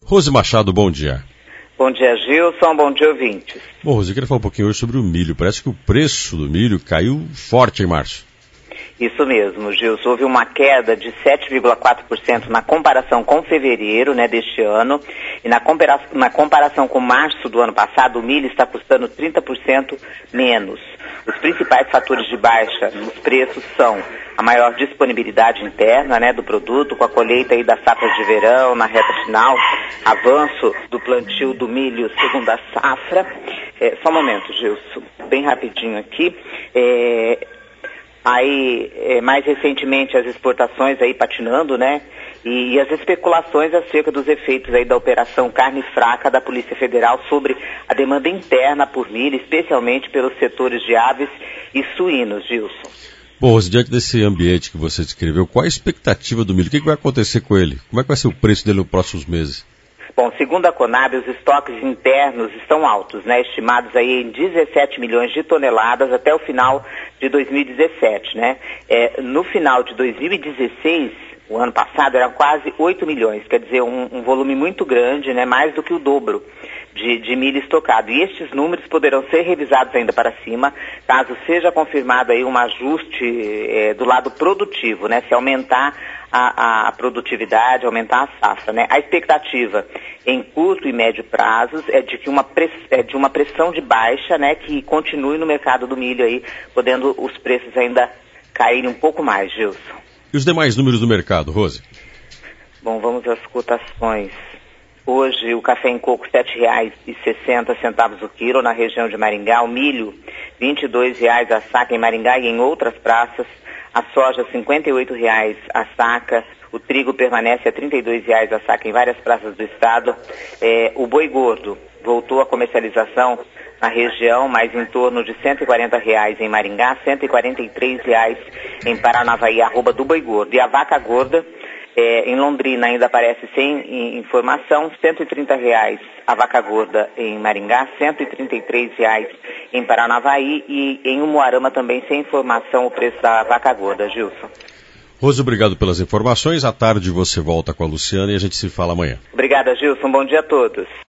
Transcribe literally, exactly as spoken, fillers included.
Rose Machado, bom dia. Bom dia, Gilson. Bom dia, ouvintes. Bom, Rose, eu queria falar um pouquinho hoje sobre o milho. Parece que o preço do milho caiu forte em março. Isso mesmo, Gilson. Houve uma queda de sete vírgula quatro por cento na comparação com fevereiro, né, deste ano. E na, compara- na comparação com março do ano passado, o milho está custando trinta por cento menos. Os principais fatores de baixa nos preços são a maior disponibilidade interna, né, do produto, com a colheita aí das safras de verão na reta final, avanço do plantio do milho segundo a safra. É, só um momento, Gilson, bem rapidinho aqui. É, aí, é, mais recentemente, as exportações aí patinando, né? E, e as especulações acerca dos efeitos aí da Operação Carne Fraca da Polícia Federal sobre a demanda interna por milho, especialmente pelos setores de aves e suínos, Gilson. Bom, Rose, diante desse ambiente que você descreveu, qual a expectativa do milho? O que, que vai acontecer com ele? Como é que vai ser o preço dele nos próximos meses? Bom, segundo a Conab, os estoques internos estão altos, né? Estimados aí em dezessete milhões de toneladas até o final de dois mil e dezessete, né? É, no final de dois mil e dezesseis, o ano passado, eram quase oito milhões, quer dizer, um, um volume muito grande, né? Mais do que o dobro de, de milho estocado. E estes números poderão ser revisados ainda para cima, caso seja confirmado aí um ajuste é, do lado produtivo, né? Se aumentar A, a produtividade, aumentar a safra, né? A expectativa em curto e médio prazos é de que uma, press, é de uma pressão de baixa, né, que continue no mercado do milho aí, podendo os preços ainda caírem um pouco mais, Gilson. E os demais números do mercado, Rose? Bom, vamos às cotações. Hoje o café em coco sete reais e sessenta centavos o quilo na região de Maringá, o milho vinte e dois reais a saca em Maringá e em outras praças. A soja, cinquenta e oito reais a saca. O trigo permanece a trinta e dois reais a saca em várias praças do estado. É, o boi gordo voltou à comercialização na região, mas em torno de cento e quarenta reais em Maringá, cento e quarenta e três reais em Paranavaí, arroba do boi gordo. E a vaca gorda, é, em Londrina, ainda aparece sem informação, cento e trinta reais a vaca gorda em Maringá, cento e trinta e três reais em Paranavaí e em Umuarama também sem informação o preço da vaca gorda, Gilson. Rose, obrigado pelas informações. À tarde você volta com a Luciana e a gente se fala amanhã. Obrigada, Gilson. Bom dia a todos.